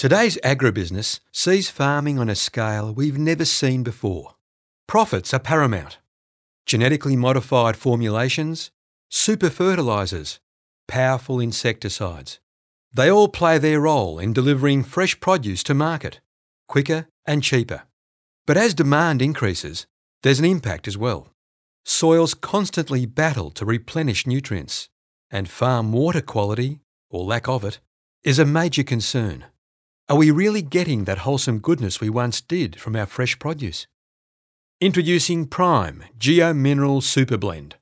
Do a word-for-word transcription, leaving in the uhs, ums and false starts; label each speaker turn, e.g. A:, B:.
A: Today's agribusiness sees farming on a scale we've never seen before. Profits are paramount. Genetically modified formulations, super fertilisers, powerful insecticides. They all play their role in delivering fresh produce to market, quicker and cheaper. But as demand increases, there's an impact as well. Soils constantly battle to replenish nutrients, and farm water quality, or lack of it, is a major concern. Are we really getting that wholesome goodness we once did from our fresh produce? Introducing Prime Geo Mineral Super Blend.